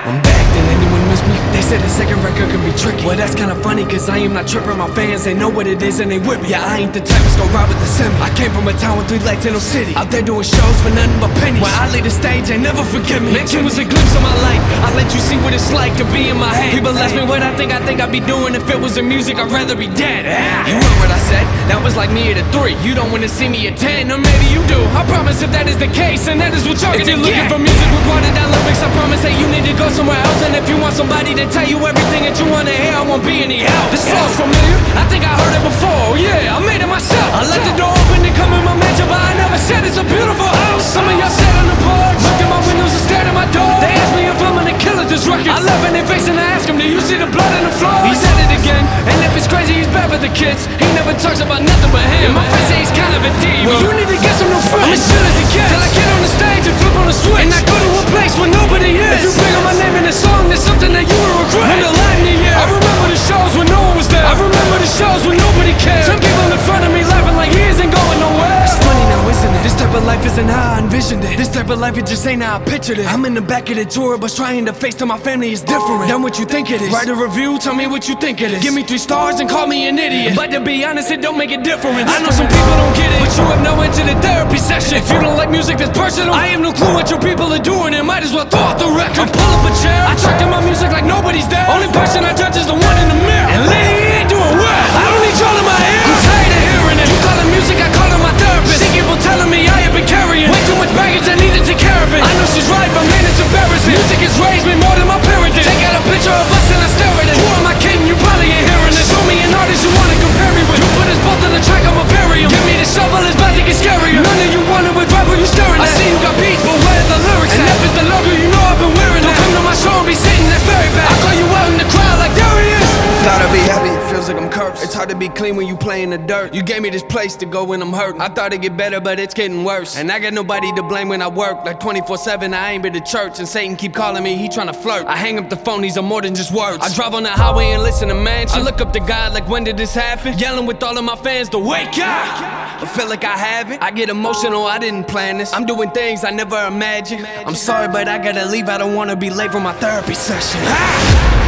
I'm back, did anyone miss me? They said the second record could be tricky. Well, that's kinda funny, cause I am not tripping. My fans, they know what it is and they with me. Yeah, I ain't the type that's gon' ride with the semi. I came from a town with 3 lights in no city. Out there doing shows for nothing but pennies. When I leave the stage, they never forgive me. Mention was a glimpse of my life. I'll let you see what it's like to be in my head. People ask me what I think I'd be doing if it was in music. I'd rather be dead. You heard what I said? That was like me at a 3. You don't wanna see me at 10, or maybe you do. I promise if that is the case, and that is what you're gonna get. If you're looking for music with watered down lyrics, I promise that you need to go somewhere else. And if you want somebody to tell you everything that you wanna hear, I won't be any help. This flow's familiar, I think I heard it before. Yeah, I made it myself. I left the door open to come in my mansion, but I never said it's a beautiful house. Some of y'all sat on the porch, looked at my windows and stared at my door. They asked me if I'm gonna kill at this record. I love in their face and I ask him, do you see the blood on the floor? He said it again, and if it's crazy, he's bad for the kids. He never talks about nothing but him. My friends say he's kind of a diva. Well, you need to get some new friends. I'm as chill as it gets till I get on the stage and flip on the switch, and I go to a place where nobody is. If you bring on my name in a song, there's something that you will regret. When the lightning, yeah. I remember the shows when no one was there. I remember the shows when nobody cared. Some people in front of me laughing like he isn't going nowhere. It's funny now, isn't it? This type of life isn't how I envisioned it. This type of life, it just ain't how I pictured it. I'm in the back of the tour bus trying to face to my family is different than what you think it is. Write a review, tell me what you think it is. Give me 3 stars and call me an idiot. But to be honest, it don't make a difference. I know some people don't get it, but you have no into the therapy session. If you don't like music that's personal, I have no clue what your people are doing, and might as well throw out the record. Pull up a chair, I track in my music like nobody's there. Only person I judge is the one in the mirror. And lady, he ain't doing well. I don't need y'all in my ear. I'm tired of hearing it. You call it music, I call it my therapist. See people telling me I have been carrying way too much baggage, I need to take care of it. I know she's right, but man, it's embarrassing. Music has raised me more than my parents did. Take out a picture of us and I stare at it. Who am I kidding? You probably ain't hearing it. Show me an artist you wanna compare me with. You put us both on the track, I'ma bury him. Give me the shovel, it's about to get scarier. None of you wanna with rap, you staring at. I see you got beats, but where are the lyrics? And if it's the logo, you know I've been wearing it. Don't come to my show and be sitting there very bad. I call you out in the crowd like there he is. Thought I'd be happy, it feels like I'm cursed. It's hard to be clean when you play in the dirt. You gave me this place to go when I'm hurting. I thought it'd get better, but it's getting worse. And I got nobody to blame when I work. Like 24/7, I ain't been to church. And Satan keep calling me, he tryna flirt. I hang up the phone, these are more than just words. I drive on the highway and listen to mansion. I look up to God like, when did this happen? Yelling with all of my fans to wake up. I feel like I haven't. I get emotional, I didn't plan this. I'm doing things I never imagined. I'm sorry, but I gotta leave. I don't wanna be late for my therapy session.